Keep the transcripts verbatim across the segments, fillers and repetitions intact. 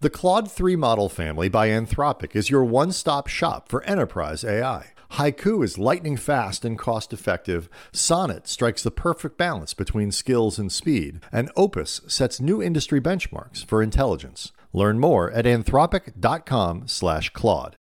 The Claude three model family by Anthropic is your one-stop shop for enterprise A I. Haiku is lightning fast and cost-effective, Sonnet strikes the perfect balance between skills and speed, and Opus sets new industry benchmarks for intelligence. Learn more at anthropic.com slash Claude.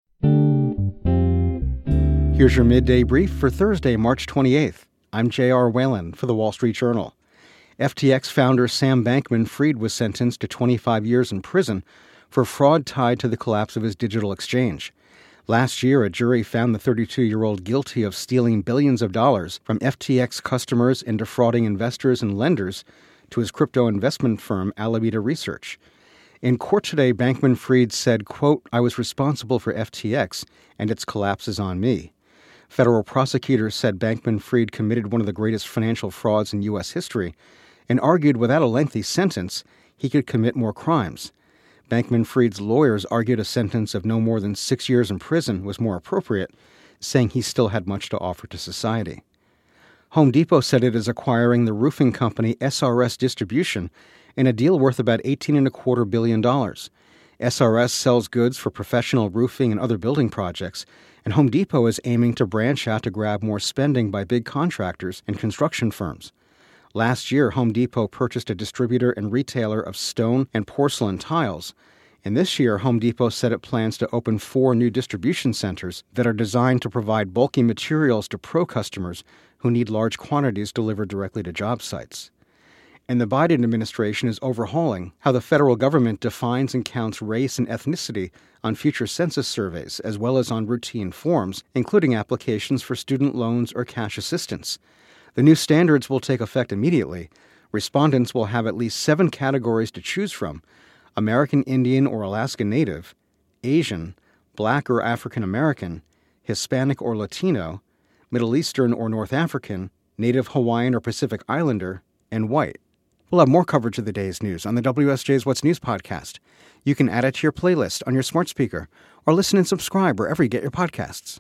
Here's your midday brief for Thursday, March twenty-eighth. I'm J R. Whalen for The Wall Street Journal. F T X founder Sam Bankman-Fried was sentenced to twenty-five years in prison for fraud tied to the collapse of his digital exchange. Last year, a jury found the thirty-two-year-old guilty of stealing billions of dollars from F T X customers and defrauding investors and lenders to his crypto investment firm Alameda Research. In court today, Bankman-Fried said, quote, "I was responsible for F T X, and its collapse is on me." Federal prosecutors said Bankman-Fried committed one of the greatest financial frauds in U S history and argued without a lengthy sentence he could commit more crimes. Bankman-Fried's lawyers argued a sentence of no more than six years in prison was more appropriate, saying he still had much to offer to society. Home Depot said it is acquiring the roofing company S R S Distribution in a deal worth about eighteen and a quarter billion dollars. S R S sells goods for professional roofing and other building projects, and Home Depot is aiming to branch out to grab more spending by big contractors and construction firms. Last year, Home Depot purchased a distributor and retailer of stone and porcelain tiles, and this year, Home Depot said it plans to open four new distribution centers that are designed to provide bulky materials to pro customers who need large quantities delivered directly to job sites. And the Biden administration is overhauling how the federal government defines and counts race and ethnicity on future census surveys, as well as on routine forms, including applications for student loans or cash assistance. The new standards will take effect immediately. Respondents will have at least seven categories to choose from: American Indian or Alaska Native, Asian, Black or African American, Hispanic or Latino, Middle Eastern or North African, Native Hawaiian or Pacific Islander, and white. We'll have more coverage of the day's news on the W S J's What's News podcast. You can add it to your playlist on your smart speaker or listen and subscribe wherever you get your podcasts.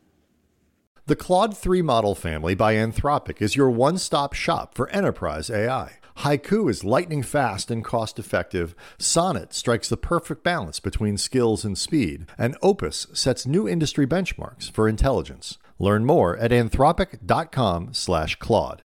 The Claude three model family by Anthropic is your one-stop shop for enterprise A I. Haiku is lightning fast and cost-effective, Sonnet strikes the perfect balance between skills and speed, and Opus sets new industry benchmarks for intelligence. Learn more at anthropic.com slash Claude.